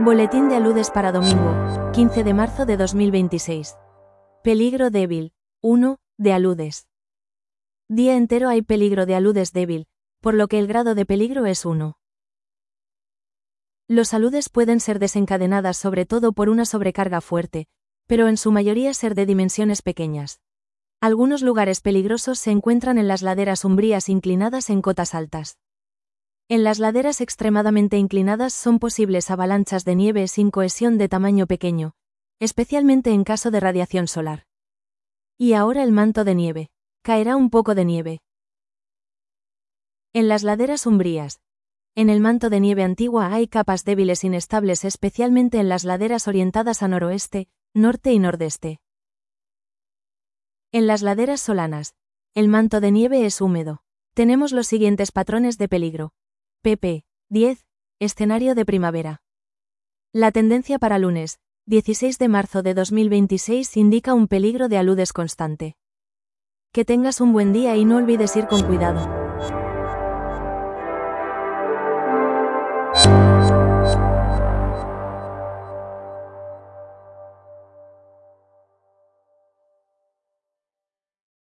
Boletín de aludes para domingo, 15 de marzo de 2026. Peligro débil. 1. De aludes. Día entero hay peligro de aludes débil, por lo que el grado de peligro es 1. Los aludes pueden ser desencadenadas sobre todo por una sobrecarga fuerte, pero en su mayoría ser de dimensiones pequeñas. Algunos lugares peligrosos se encuentran en las laderas umbrías inclinadas en cotas altas. En las laderas extremadamente inclinadas son posibles avalanchas de nieve sin cohesión de tamaño pequeño, especialmente en caso de radiación solar. Y ahora el manto de nieve. Caerá un poco de nieve. En las laderas umbrías. En el manto de nieve antigua hay capas débiles inestables, especialmente en las laderas orientadas a noroeste, norte y nordeste. En las laderas solanas. El manto de nieve es húmedo. Tenemos los siguientes patrones de peligro. pp. 10. Escenario de primavera. La tendencia para lunes, 16 de marzo de 2026 indica un peligro de aludes constante. Que tengas un buen día y no olvides ir con cuidado.